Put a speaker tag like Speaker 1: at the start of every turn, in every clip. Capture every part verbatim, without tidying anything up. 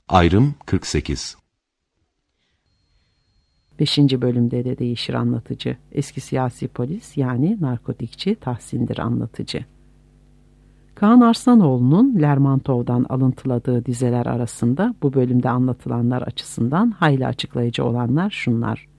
Speaker 1: Ayrım kırk sekiz.
Speaker 2: Beşinci bölümde de değişir anlatıcı. Eski siyasi polis yani narkotikçi Tahsin'dir anlatıcı. Kaan Arslanoğlu'nun Lermontov'dan alıntıladığı dizeler arasında bu bölümde anlatılanlar açısından hayli açıklayıcı olanlar şunlar.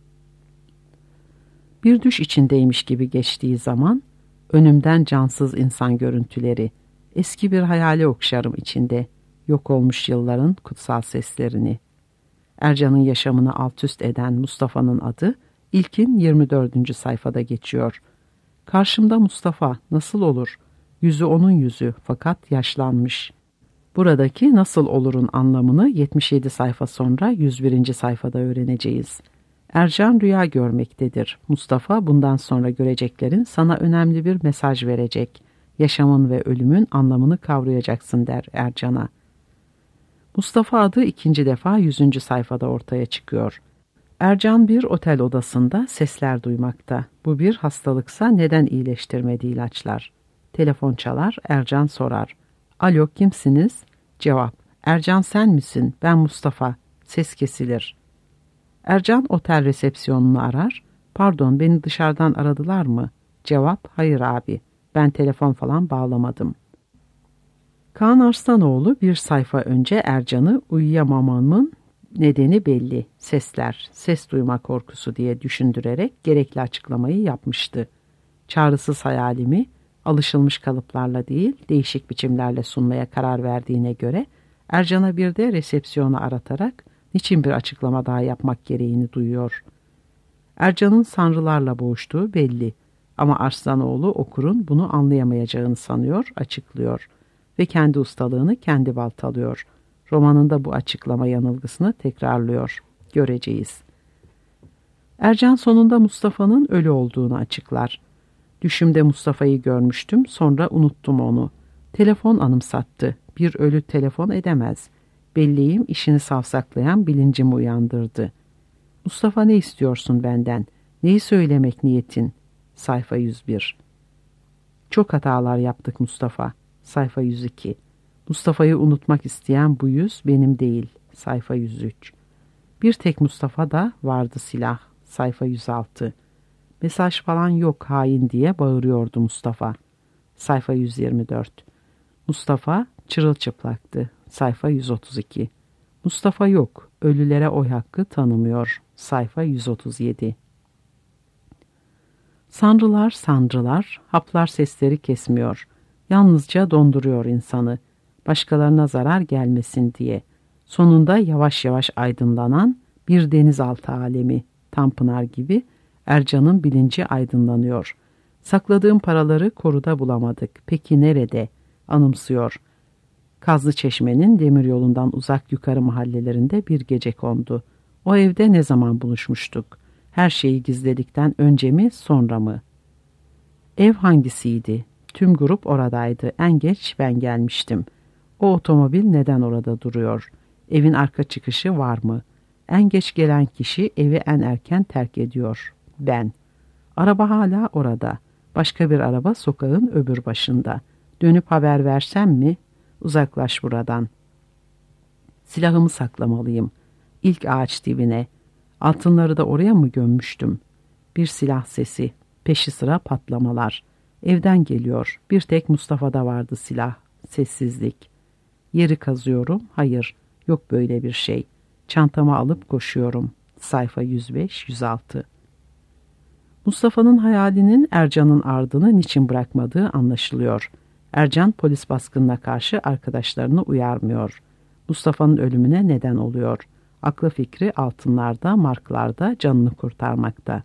Speaker 2: Bir düş içindeymiş gibi geçtiği zaman önümden cansız insan görüntüleri, eski bir hayale okşarım içinde, yok olmuş yılların kutsal seslerini. Ercan'ın yaşamını altüst eden Mustafa'nın adı ilkin yirmi dördüncü sayfada geçiyor. Karşımda Mustafa nasıl olur? Yüzü onun yüzü fakat yaşlanmış. Buradaki nasıl olurun anlamını yetmiş yedi sayfa sonra yüz birinci sayfada öğreneceğiz. Ercan rüya görmektedir. Mustafa bundan sonra göreceklerin sana önemli bir mesaj verecek. Yaşamın ve ölümün anlamını kavrayacaksın der Ercan'a. Mustafa adı ikinci defa yüzüncü sayfada ortaya çıkıyor. Ercan bir otel odasında sesler duymakta. Bu bir hastalıksa neden iyileştirmedi ilaçlar? Telefon çalar, Ercan sorar. Alo, kimsiniz? Cevap. Ercan sen misin? Ben Mustafa. Ses kesilir. Ercan otel resepsiyonunu arar. Pardon, beni dışarıdan aradılar mı? Cevap. Hayır abi. Ben telefon falan bağlamadım. Kaan Arslanoğlu bir sayfa önce Ercan'ı uyuyamamamın nedeni belli. Sesler, ses duyma korkusu diye düşündürerek gerekli açıklamayı yapmıştı. Çağrısız hayalimi alışılmış kalıplarla değil değişik biçimlerle sunmaya karar verdiğine göre Ercan'a bir de resepsiyonu aratarak niçin bir açıklama daha yapmak gereğini duyuyor. Ercan'ın sanrılarla boğuştuğu belli ama Arslanoğlu okurun bunu anlayamayacağını sanıyor, açıklıyor ve kendi ustalığını kendi baltalıyor. Romanında bu açıklama yanılgısını tekrarlıyor. Göreceğiz. Ercan sonunda Mustafa'nın ölü olduğunu açıklar. Düşümde Mustafa'yı görmüştüm, sonra unuttum onu. Telefon anımsattı. Bir ölü telefon edemez. Belleğim işini savsaklayan bilincimi uyandırdı. Mustafa ne istiyorsun benden? Neyi söylemek niyetin? Sayfa yüz bir. Çok hatalar yaptık Mustafa. Sayfa yüz iki. Mustafa'yı unutmak isteyen bu yüz benim değil. Sayfa yüz üç. Bir tek Mustafa da vardı silah. Sayfa yüz altı. Mesaj falan yok hain diye bağırıyordu Mustafa. Sayfa yüz yirmi dört. Mustafa çırılçıplaktı. Sayfa yüz otuz iki. Mustafa yok. Ölülere oy hakkı tanımıyor. Sayfa yüz otuz yedi. Sanrılar sanrılar, haplar sesleri kesmiyor. Yalnızca donduruyor insanı. Başkalarına zarar gelmesin diye. Sonunda yavaş yavaş aydınlanan bir denizaltı alemi, Tanpınar gibi Ercan'ın bilinci aydınlanıyor. Sakladığım paraları koruda bulamadık. Peki nerede? Anımsıyor. Kazlıçeşme'nin demiryolundan uzak yukarı mahallelerinde bir gece kondu. O evde ne zaman buluşmuştuk? Her şeyi gizledikten önce mi, sonra mı? Ev hangisiydi? Tüm grup oradaydı. En geç ben gelmiştim. O otomobil neden orada duruyor? Evin arka çıkışı var mı? En geç gelen kişi evi en erken terk ediyor. Ben. Araba hala orada. Başka bir araba sokağın öbür başında. Dönüp haber versem mi? Uzaklaş buradan. Silahımı saklamalıyım. İlk ağaç dibine. Altınları da oraya mı gömmüştüm? Bir silah sesi. Peşi sıra patlamalar. Evden geliyor. Bir tek Mustafa'da vardı silah. Sessizlik. Yeri kazıyorum. Hayır. Yok böyle bir şey. Çantamı alıp koşuyorum. Sayfa yüz beş yüz altı. Mustafa'nın hayalinin Ercan'ın ardını niçin bırakmadığı anlaşılıyor. Ercan polis baskınına karşı arkadaşlarını uyarmıyor. Mustafa'nın ölümüne neden oluyor. Aklı fikri altınlarda, marklarda canını kurtarmakta.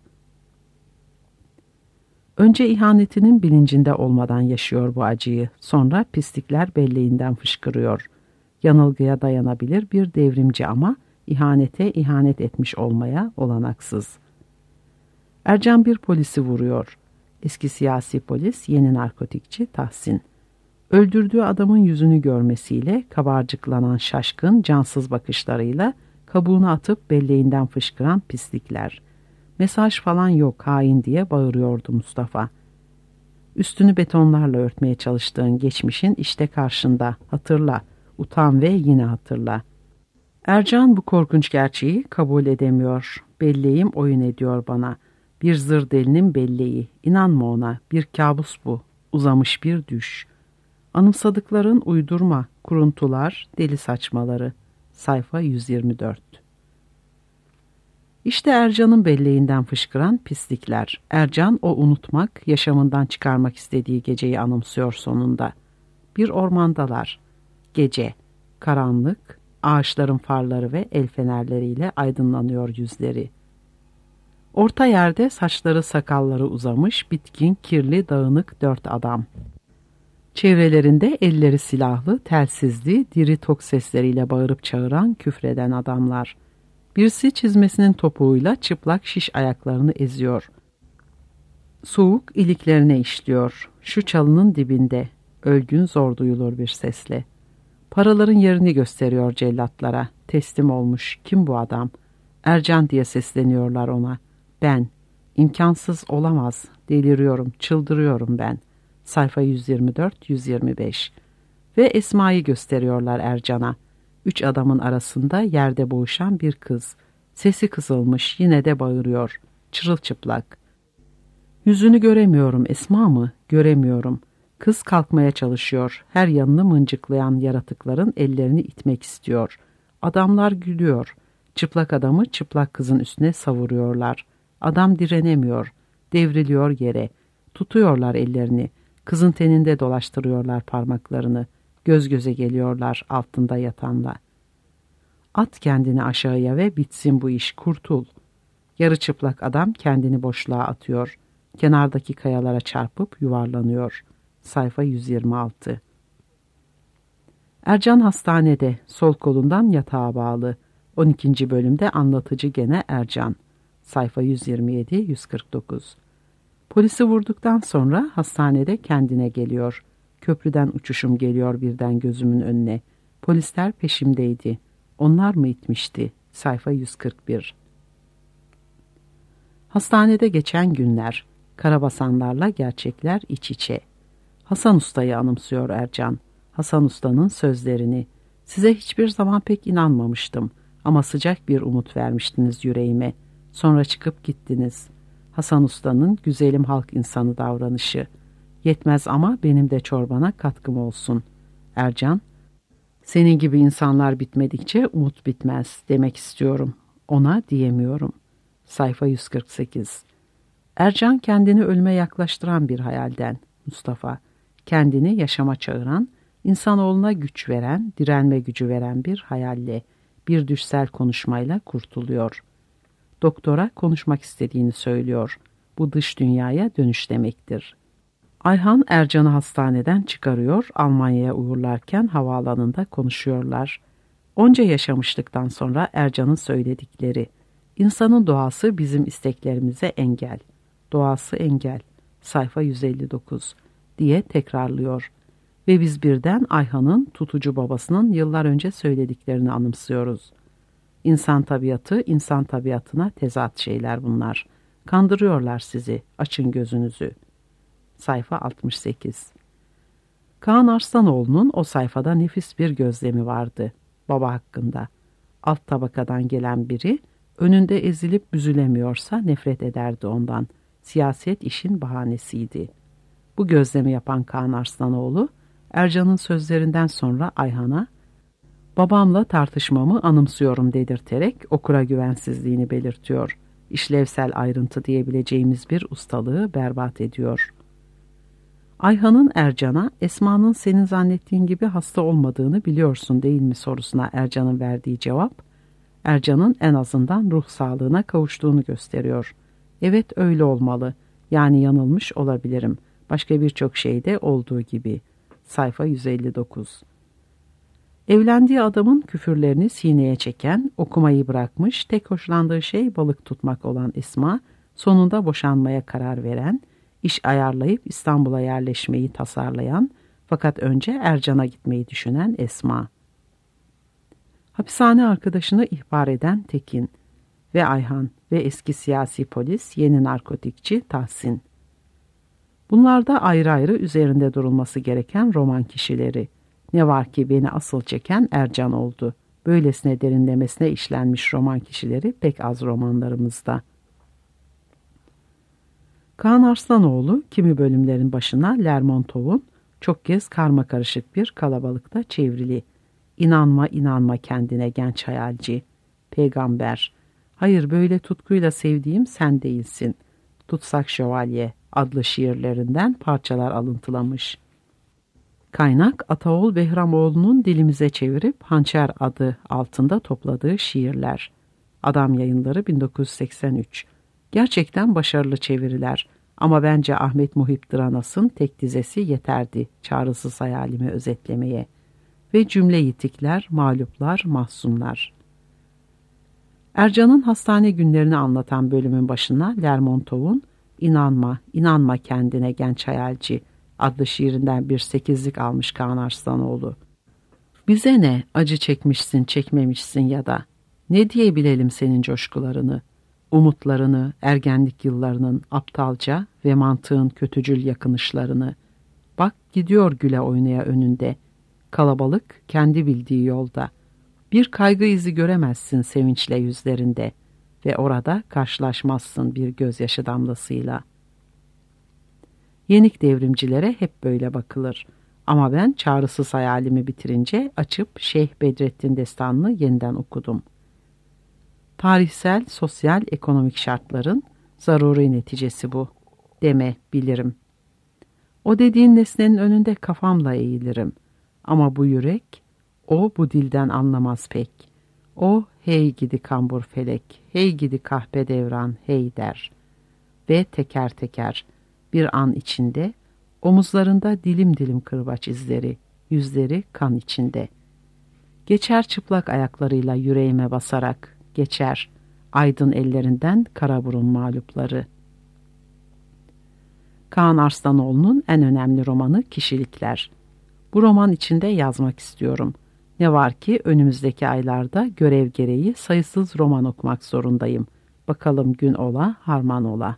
Speaker 2: Önce ihanetinin bilincinde olmadan yaşıyor bu acıyı. Sonra pislikler belleğinden fışkırıyor. Yanılgıya dayanabilir bir devrimci ama ihanete ihanet etmiş olmaya olanaksız. Ercan bir polisi vuruyor. Eski siyasi polis, yeni narkotikçi Tahsin. Öldürdüğü adamın yüzünü görmesiyle kabarcıklanan şaşkın, cansız bakışlarıyla kabuğunu atıp belleğinden fışkıran pislikler. Mesaj falan yok hain diye bağırıyordu Mustafa. Üstünü betonlarla örtmeye çalıştığın geçmişin işte karşında. Hatırla, utan ve yine hatırla. Ercan bu korkunç gerçeği kabul edemiyor. Belleğim oyun ediyor bana. Bir zır delinin belleği. İnanma ona. Bir kabus bu. Uzamış bir düş. Anımsadıkların uydurma, kuruntular, deli saçmaları. Sayfa yüz yirmi dört. İşte Ercan'ın belleğinden fışkıran pislikler. Ercan o unutmak, yaşamından çıkarmak istediği geceyi anımsıyor sonunda. Bir ormandalar. Gece, karanlık, ağaçların farları ve el fenerleriyle aydınlanıyor yüzleri. Orta yerde saçları sakalları uzamış, bitkin, kirli, dağınık dört adam. Çevrelerinde elleri silahlı, telsizli, diri tok sesleriyle bağırıp çağıran, küfreden adamlar. Birisi çizmesinin topuğuyla çıplak şiş ayaklarını eziyor. Soğuk iliklerine işliyor. Şu çalının dibinde, ölgün zor duyulur bir sesle. Paraların yerini gösteriyor cellatlara. Teslim olmuş. Kim bu adam? Ercan diye sesleniyorlar ona. Ben. İmkansız olamaz. Deliriyorum, çıldırıyorum ben. Sayfa yüz yirmi dört yüz yirmi beş. Ve Esma'yı gösteriyorlar Ercan'a. Üç adamın arasında yerde boğuşan bir kız. Sesi kısılmış, yine de bağırıyor. Çırılçıplak. Yüzünü göremiyorum, Esma mı? Göremiyorum. Kız kalkmaya çalışıyor. Her yanını mıncıklayan yaratıkların ellerini itmek istiyor. Adamlar gülüyor. Çıplak adamı çıplak kızın üstüne savuruyorlar. Adam direnemiyor. Devriliyor yere. Tutuyorlar ellerini. Kızın teninde dolaştırıyorlar parmaklarını. Göz göze geliyorlar altında yatanla. At kendini aşağıya ve bitsin bu iş, kurtul. Yarı çıplak adam kendini boşluğa atıyor. Kenardaki kayalara çarpıp yuvarlanıyor. Sayfa yüz yirmi altı. Ercan hastanede, sol kolundan yatağa bağlı. on ikinci bölümde anlatıcı gene Ercan. Sayfa yüz yirmi yedi yüz kırk dokuz. Polisi vurduktan sonra hastanede kendine geliyor. Köprüden uçuşum geliyor birden gözümün önüne. Polisler peşimdeydi. Onlar mı itmişti? Sayfa yüz kırk bir. Hastanede geçen günler. Karabasanlarla gerçekler iç içe. Hasan Usta'yı anımsıyor Ercan. Hasan Usta'nın sözlerini. Size hiçbir zaman pek inanmamıştım ama sıcak bir umut vermiştiniz yüreğime. Sonra çıkıp gittiniz. Hasan Usta'nın güzelim halk insanı davranışı. Yetmez ama benim de çorbana katkım olsun. Ercan, senin gibi insanlar bitmedikçe umut bitmez demek istiyorum. Ona diyemiyorum. Sayfa yüz kırk sekiz. Ercan kendini ölüme yaklaştıran bir hayalden. Mustafa, kendini yaşama çağıran, insanoğluna güç veren, direnme gücü veren bir hayalle, bir düşsel konuşmayla kurtuluyor. Doktora konuşmak istediğini söylüyor. Bu dış dünyaya dönüş demektir. Ayhan Ercan'ı hastaneden çıkarıyor, Almanya'ya uğurlarken havaalanında konuşuyorlar. Onca yaşamışlıktan sonra Ercan'ın söyledikleri, insanın doğası bizim isteklerimize engel, doğası engel, sayfa yüz elli dokuz diye tekrarlıyor. Ve biz birden Ayhan'ın tutucu babasının yıllar önce söylediklerini anımsıyoruz. İnsan tabiatı, insan tabiatına tezat şeyler bunlar. Kandırıyorlar sizi, açın gözünüzü. Sayfa altmış sekiz. Kaan Arslanoğlu'nun o sayfada nefis bir gözlemi vardı. Baba hakkında. Alt tabakadan gelen biri, önünde ezilip büzülemiyorsa nefret ederdi ondan. Siyaset işin bahanesiydi. Bu gözlemi yapan Kaan Arslanoğlu, Ercan'ın sözlerinden sonra Ayhan'a, babamla tartışmamı anımsıyorum dedirterek okura güvensizliğini belirtiyor. İşlevsel ayrıntı diyebileceğimiz bir ustalığı berbat ediyor. Ayhan'ın Ercan'a, Esma'nın senin zannettiğin gibi hasta olmadığını biliyorsun değil mi sorusuna Ercan'ın verdiği cevap, Ercan'ın en azından ruh sağlığına kavuştuğunu gösteriyor. Evet öyle olmalı, yani yanılmış olabilirim. Başka birçok şeyde olduğu gibi. Sayfa yüz elli dokuz. Evlendiği adamın küfürlerini sineye çeken, okumayı bırakmış, tek hoşlandığı şey balık tutmak olan Esma, sonunda boşanmaya karar veren, iş ayarlayıp İstanbul'a yerleşmeyi tasarlayan, fakat önce Ercan'a gitmeyi düşünen Esma. Hapishane arkadaşını ihbar eden Tekin ve Ayhan ve eski siyasi polis, yeni narkotikçi Tahsin. Bunlar da ayrı ayrı üzerinde durulması gereken roman kişileri. Ne var ki beni asıl çeken Ercan oldu. böylesine derinlemesine işlenmiş roman kişileri pek az romanlarımızda. Kaan Arslanoğlu kimi bölümlerin başına Lermontov'un çok kez karmakarışık bir kalabalıkta çevrili. İnanma inanma kendine genç hayalci. Peygamber. Hayır böyle tutkuyla sevdiğim sen değilsin. Tutsak Şövalye adlı şiirlerinden parçalar alıntılamış. Kaynak Ataol Behramoğlu'nun dilimize çevirip Hançer adı altında topladığı şiirler. Adam Yayınları bin dokuz yüz seksen üç. Gerçekten başarılı çeviriler ama bence Ahmet Muhip Dranas'ın tek dizesi yeterdi çağrısız hayalimi özetlemeye. Ve cümle yitikler, mağluplar, mahzunlar. Ercan'ın hastane günlerini anlatan bölümün başına Lermontov'un İnanma, inanma kendine genç hayalci adlı şiirinden bir sekizlik almış Kaan Arslanoğlu. Bize ne, acı çekmişsin, çekmemişsin ya da ne diyebilelim senin coşkularını, umutlarını, ergenlik yıllarının aptalca ve mantığın kötücül yakınışlarını. Bak gidiyor güle oynaya önünde, kalabalık kendi bildiği yolda. Bir kaygı izi göremezsin sevinçle yüzlerinde ve orada karşılaşmazsın bir gözyaşı damlasıyla. Yenik devrimcilere hep böyle bakılır. Ama ben çağrısız hayalimi bitirince açıp Şeyh Bedrettin Destanı'nı yeniden okudum. Tarihsel, sosyal, ekonomik şartların zaruri neticesi bu. Deme bilirim. O dediğin nesnenin önünde kafamla eğilirim. Ama bu yürek, o bu dilden anlamaz pek. O hey gidi kambur felek, hey gidi kahpe devran, hey der. Ve teker teker bir an içinde, omuzlarında dilim dilim kırbaç izleri, yüzleri kan içinde. Geçer çıplak ayaklarıyla yüreğime basarak, geçer aydın ellerinden kara burun mağlupları. Kaan Arslanoğlu'nun en önemli romanı Kişilikler. Bu roman içinde yazmak istiyorum. Ne var ki önümüzdeki aylarda görev gereği sayısız roman okumak zorundayım. Bakalım gün ola, harman ola.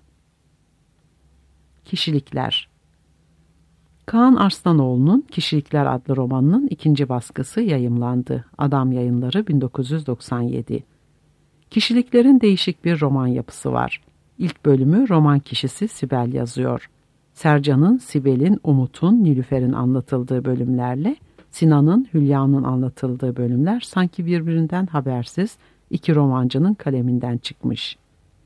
Speaker 2: Kişilikler. Kaan Arslanoğlu'nun Kişilikler adlı romanının ikinci baskısı yayımlandı. Adam Yayınları bin dokuz yüz doksan yedi. Kişiliklerin değişik bir roman yapısı var. İlk bölümü roman kişisi Sibel yazıyor. Sercan'ın, Sibel'in, Umut'un, Nilüfer'in anlatıldığı bölümlerle Sinan'ın, Hülya'nın anlatıldığı bölümler sanki birbirinden habersiz iki romancının kaleminden çıkmış.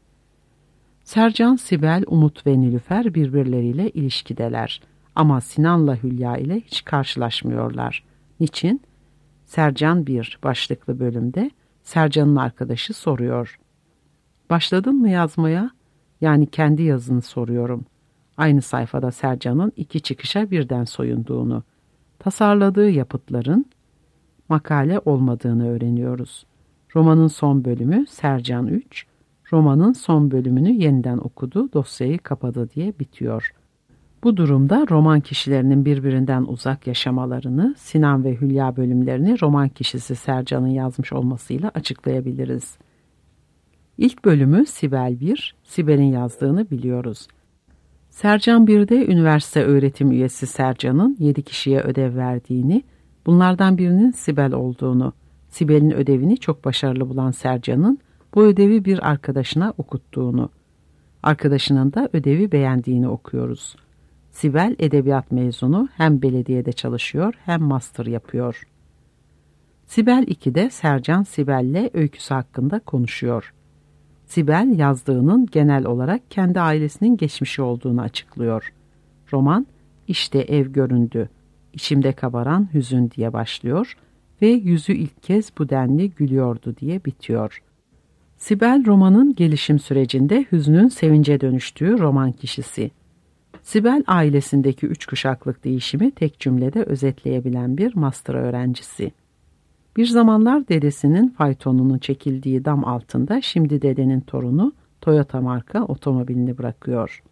Speaker 2: Sercan, Sibel, Umut ve Nilüfer birbirleriyle ilişkideler ama Sinan'la Hülya ile hiç karşılaşmıyorlar. Niçin? Sercan bir başlıklı bölümde Sercan'ın arkadaşı soruyor. Başladın mı yazmaya? Yani kendi yazını soruyorum. Aynı sayfada Sercan'ın iki çıkışa birden soyunduğunu, tasarladığı yapıtların makale olmadığını öğreniyoruz. Romanın son bölümü Sercan üç, romanın son bölümünü yeniden okudu, dosyayı kapadı diye bitiyor. Bu durumda roman kişilerinin birbirinden uzak yaşamalarını, Sinan ve Hülya bölümlerini roman kişisi Sercan'ın yazmış olmasıyla açıklayabiliriz. İlk bölümü Sibel bir, Sibel'in yazdığını biliyoruz. Sercan birde üniversite öğretim üyesi Sercan'ın yedi kişiye ödev verdiğini, bunlardan birinin Sibel olduğunu, Sibel'in ödevini çok başarılı bulan Sercan'ın bu ödevi bir arkadaşına okuttuğunu, arkadaşının da ödevi beğendiğini okuyoruz. Sibel edebiyat mezunu, hem belediyede çalışıyor hem master yapıyor. Sibel ikide Sercan Sibel'le öyküsü hakkında konuşuyor. Sibel yazdığının genel olarak kendi ailesinin geçmişi olduğunu açıklıyor. Roman işte ev göründü, içimde kabaran hüzün diye başlıyor ve yüzü ilk kez bu denli gülüyordu diye bitiyor. Sibel romanın gelişim sürecinde hüznün sevince dönüştüğü roman kişisi. Sibel ailesindeki üç kuşaklık değişimi tek cümlede özetleyebilen bir master öğrencisi. Bir zamanlar dedesinin faytonunun çekildiği dam altında şimdi dedenin torunu Toyota marka otomobilini bırakıyor.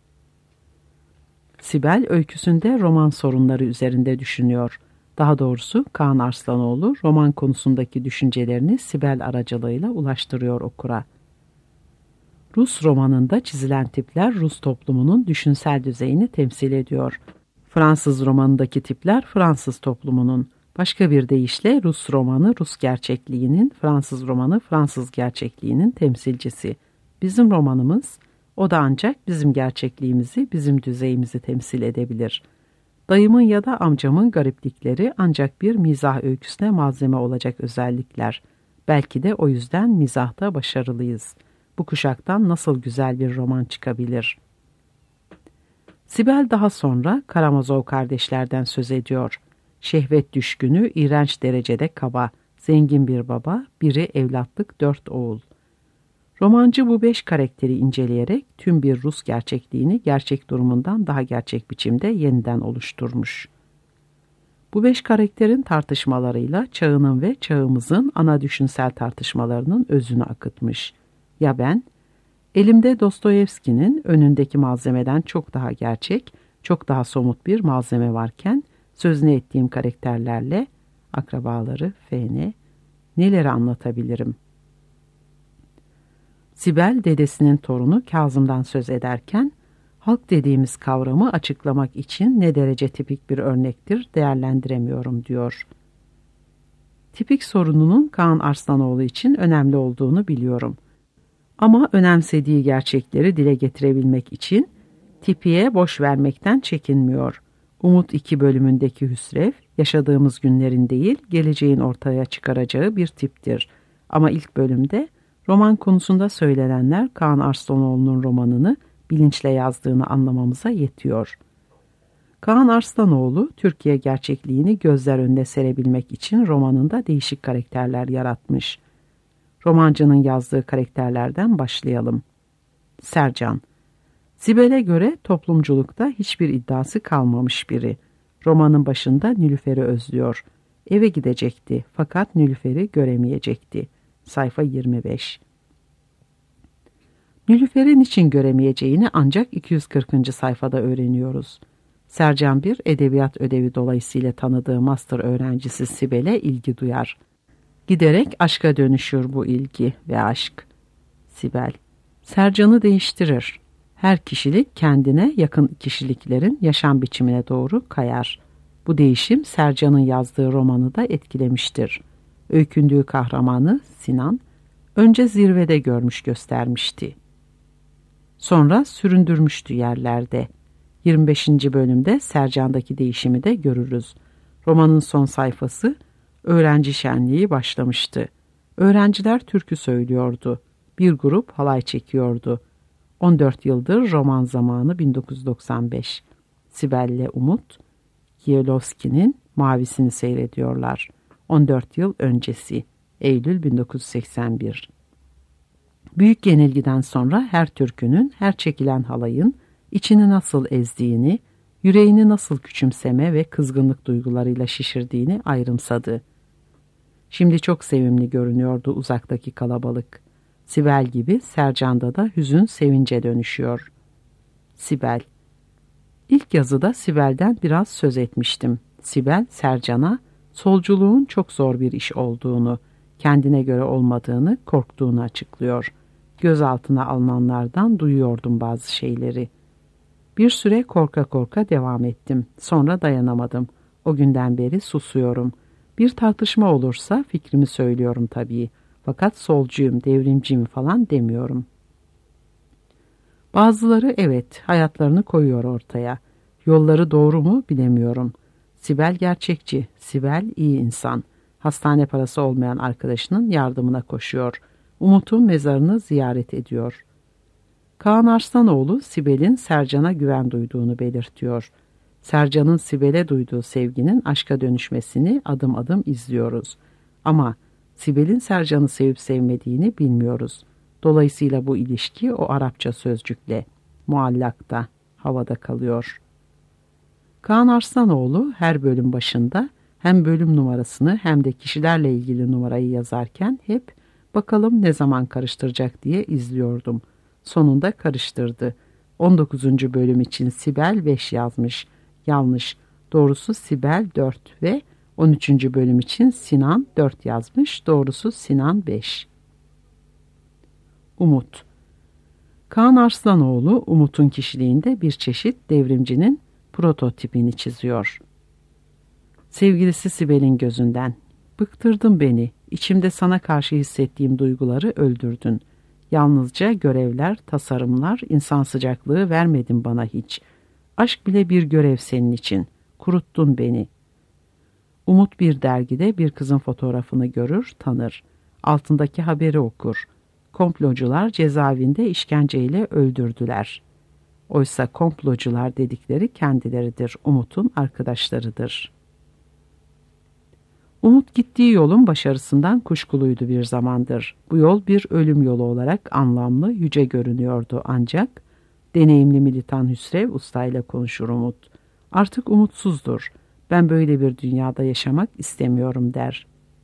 Speaker 2: Sibel öyküsünde roman sorunları üzerinde düşünüyor. Daha doğrusu Kaan Arslanoğlu roman konusundaki düşüncelerini Sibel aracılığıyla ulaştırıyor okura. Rus romanında çizilen tipler Rus toplumunun düşünsel düzeyini temsil ediyor. Fransız romanındaki tipler Fransız toplumunun, Başka bir deyişle Rus romanı Rus gerçekliğinin, Fransız romanı Fransız gerçekliğinin temsilcisi. Bizim romanımız, o da ancak bizim gerçekliğimizi, bizim düzeyimizi temsil edebilir. Dayımın ya da amcamın gariplikleri ancak bir mizah öyküsüne malzeme olacak özellikler. Belki de o yüzden mizahta başarılıyız. Bu kuşaktan nasıl güzel bir roman çıkabilir? Sibel daha sonra Karamazov kardeşlerden söz ediyor. Şehvet düşkünü, iğrenç derecede kaba, zengin bir baba, biri evlatlık dört oğul. Romancı bu beş karakteri inceleyerek tüm bir Rus gerçekliğini gerçek durumundan daha gerçek biçimde yeniden oluşturmuş. Bu beş karakterin tartışmalarıyla çağının ve çağımızın ana düşünsel tartışmalarının özünü akıtmış. Ya ben? Elimde Dostoyevski'nin önündeki malzemeden çok daha gerçek, çok daha somut bir malzeme varken sözünü ettiğim karakterlerle, akrabaları, F N, neleri anlatabilirim? Sibel dedesinin torunu Kazım'dan söz ederken, halk dediğimiz kavramı açıklamak için ne derece tipik bir örnektir değerlendiremiyorum diyor. Tipik sorununun Kaan Arslanoğlu için önemli olduğunu biliyorum. Ama önemsediği gerçekleri dile getirebilmek için tipiye boş vermekten çekinmiyor. Umut iki bölümündeki Hüsrev, yaşadığımız günlerin değil, geleceğin ortaya çıkaracağı bir tiptir. Ama ilk bölümde roman konusunda söylenenler Kaan Arslanoğlu'nun romanını bilinçle yazdığını anlamamıza yetiyor. Kaan Arslanoğlu, Türkiye gerçekliğini gözler önüne serebilmek için romanında değişik karakterler yaratmış. Romancının yazdığı karakterlerden başlayalım. Sercan. Sibel'e göre toplumculukta hiçbir iddiası kalmamış biri. Romanın başında Nilüfer'i özlüyor. Eve gidecekti fakat Nilüfer'i göremeyecekti. Sayfa yirmi beş. Nilüfer'i niçin göremeyeceğini ancak iki yüz kırkıncı sayfada öğreniyoruz. Sercan bir edebiyat ödevi dolayısıyla tanıdığı master öğrencisi Sibel'e ilgi duyar. Giderek aşka dönüşür bu ilgi ve aşk. Sibel. Sercan'ı değiştirir. Her kişilik kendine yakın kişiliklerin yaşam biçimine doğru kayar. Bu değişim Sercan'ın yazdığı romanı da etkilemiştir. Öykündüğü kahramanı Sinan önce zirvede görmüş göstermişti. Sonra süründürmüştü yerlerde. yirmi beşinci bölümde Sercan'daki değişimi de görürüz. Romanın son sayfası öğrenci şenliği başlamıştı. Öğrenciler türkü söylüyordu. Bir grup halay çekiyordu. on dört yıldır roman zamanı bin dokuz yüz doksan beş. Sibel'le Umut, Kiełowski'nin Mavisini seyrediyorlar. on dört yıl öncesi, Eylül bin dokuz yüz seksen bir. Büyük yenilgiden sonra her türkünün, her çekilen halayın içini nasıl ezdiğini, yüreğini nasıl küçümseme ve kızgınlık duygularıyla şişirdiğini ayrımsadı. Şimdi çok sevimli görünüyordu uzaktaki kalabalık. Sibel gibi Sercan'da da hüzün sevince dönüşüyor. Sibel. İlk yazıda Sibel'den biraz söz etmiştim. Sibel, Sercan'a solculuğun çok zor bir iş olduğunu, kendine göre olmadığını, korktuğunu açıklıyor. Gözaltına alınanlardan duyuyordum bazı şeyleri. Bir süre korka korka devam ettim. Sonra dayanamadım. O günden beri susuyorum. Bir tartışma olursa fikrimi söylüyorum tabii. Fakat solcuyum, devrimciyim falan demiyorum. Bazıları evet, hayatlarını koyuyor ortaya. Yolları doğru mu bilemiyorum. Sibel gerçekçi, Sibel iyi insan. Hastane parası olmayan arkadaşının yardımına koşuyor. Umut'un mezarını ziyaret ediyor. Kaan Arslanoğlu Sibel'in Sercan'a güven duyduğunu belirtiyor. Sercan'ın Sibel'e duyduğu sevginin aşka dönüşmesini adım adım izliyoruz. Ama Sibel'in Sercan'ı sevip sevmediğini bilmiyoruz. Dolayısıyla bu ilişki o Arapça sözcükle muallakta, havada kalıyor. Kaan Arslanoğlu her bölüm başında hem bölüm numarasını hem de kişilerle ilgili numarayı yazarken hep bakalım ne zaman karıştıracak diye izliyordum. Sonunda karıştırdı. on dokuzuncu bölüm için Sibel beş yazmış. Yanlış. Doğrusu Sibel dört ve on üçüncü bölüm için Sinan dört yazmış. Doğrusu Sinan beş. Umut. Kaan Arslanoğlu Umut'un kişiliğinde bir çeşit devrimcinin prototipini çiziyor. Sevgilisi Sibel'in gözünden. Bıktırdın beni. İçimde sana karşı hissettiğim duyguları öldürdün. Yalnızca görevler, tasarımlar, insan sıcaklığı vermedin bana hiç. Aşk bile bir görev senin için. Kuruttun beni. Umut bir dergide bir kızın fotoğrafını görür, tanır. Altındaki haberi okur. Komplocular cezaevinde işkenceyle öldürdüler. Oysa komplocular dedikleri kendileridir, Umut'un arkadaşlarıdır. Umut gittiği yolun başarısından kuşkuluydu bir zamandır. Bu yol bir ölüm yolu olarak anlamlı, yüce görünüyordu ancak deneyimli militan Hüsrev Usta ile konuşur Umut. Artık umutsuzdur. Ben böyle bir dünyada yaşamak istemiyorum der.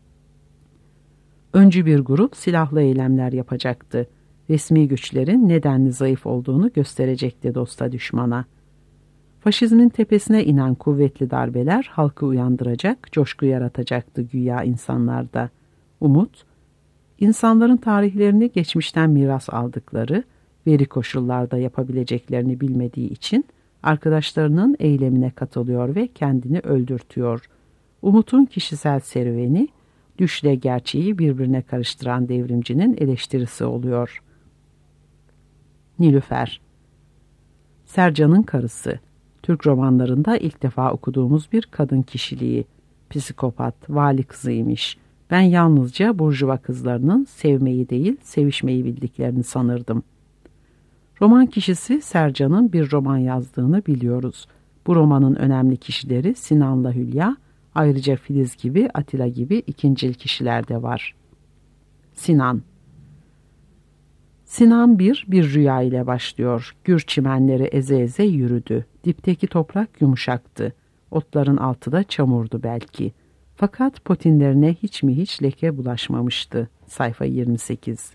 Speaker 2: Öncü bir grup silahlı eylemler yapacaktı. Resmi güçlerin nedenli zayıf olduğunu gösterecekti dosta düşmana. Faşizmin tepesine inen kuvvetli darbeler halkı uyandıracak, coşku yaratacaktı güya insanlarda. Umut, insanların tarihlerini geçmişten miras aldıkları, veri koşullarda yapabileceklerini bilmediği için arkadaşlarının eylemine katılıyor ve kendini öldürtüyor. Umut'un kişisel serüveni, düşle gerçeği birbirine karıştıran devrimcinin eleştirisi oluyor. Nilüfer. Sercan'ın karısı. Türk romanlarında ilk defa okuduğumuz bir kadın kişiliği. Psikopat, vali kızıymış. Ben yalnızca burjuva kızlarının sevmeyi değil, sevişmeyi bildiklerini sanırdım. Roman kişisi Sercan'ın bir roman yazdığını biliyoruz. Bu romanın önemli kişileri Sinan'la Hülya, ayrıca Filiz gibi, Atilla gibi ikincil kişiler de var. Sinan. Sinan bir, bir rüya ile başlıyor. Gür çimenleri eze eze yürüdü. Dipteki toprak yumuşaktı. Otların altı da çamurdu belki. Fakat potinlerine hiç mi hiç leke bulaşmamıştı. Sayfa yirmi sekiz.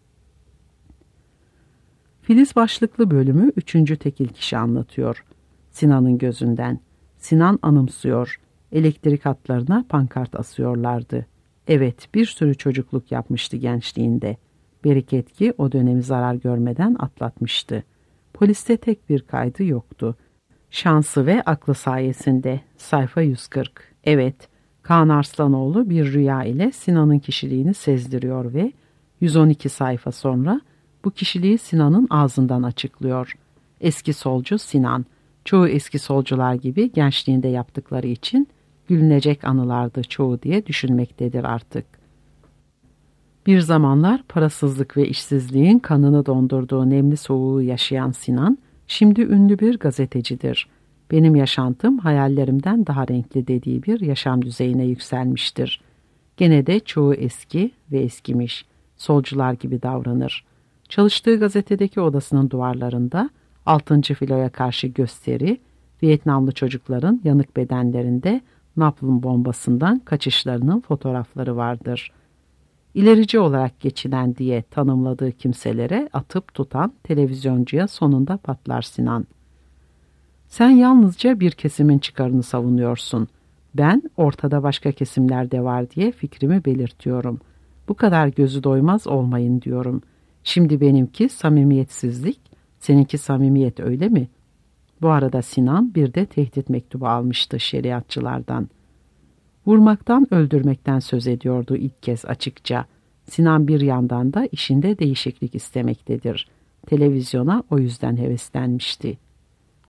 Speaker 2: Filiz başlıklı bölümü üçüncü tekil kişi anlatıyor. Sinan'ın gözünden. Sinan anımsıyor. Elektrik hatlarına pankart asıyorlardı. Evet, bir sürü çocukluk yapmıştı gençliğinde. Beriketki o dönemi zarar görmeden atlatmıştı. Poliste tek bir kaydı yoktu. Şansı ve aklı sayesinde. Sayfa yüz kırk. Evet, Kaan Arslanoğlu bir rüya ile Sinan'ın kişiliğini sezdiriyor ve yüz on iki sayfa sonra bu kişiliği Sinan'ın ağzından açıklıyor. Eski solcu Sinan, çoğu eski solcular gibi gençliğinde yaptıkları için gülünecek anılardı çoğu diye düşünmektedir artık. Bir zamanlar parasızlık ve işsizliğin kanını dondurduğu nemli soğuğu yaşayan Sinan, şimdi ünlü bir gazetecidir. Benim yaşantım hayallerimden daha renkli dediği bir yaşam düzeyine yükselmiştir. Gene de çoğu eski ve eskimiş, solcular gibi davranır. Çalıştığı gazetedeki odasının duvarlarında altıncı filoya karşı gösteri, Vietnamlı çocukların yanık bedenlerinde napalm bombasından kaçışlarının fotoğrafları vardır. İlerici olarak geçinen diye tanımladığı kimselere atıp tutan televizyoncuya sonunda patlar Sinan. Sen yalnızca bir kesimin çıkarını savunuyorsun. Ben ortada başka kesimler de var diye fikrimi belirtiyorum. Bu kadar gözü doymaz olmayın diyorum. Şimdi benimki samimiyetsizlik, seninki samimiyet öyle mi? Bu arada Sinan bir de tehdit mektubu almıştı şeriatçılardan. Vurmaktan, öldürmekten söz ediyordu ilk kez açıkça. Sinan bir yandan da işinde değişiklik istemektedir. Televizyona o yüzden heveslenmişti.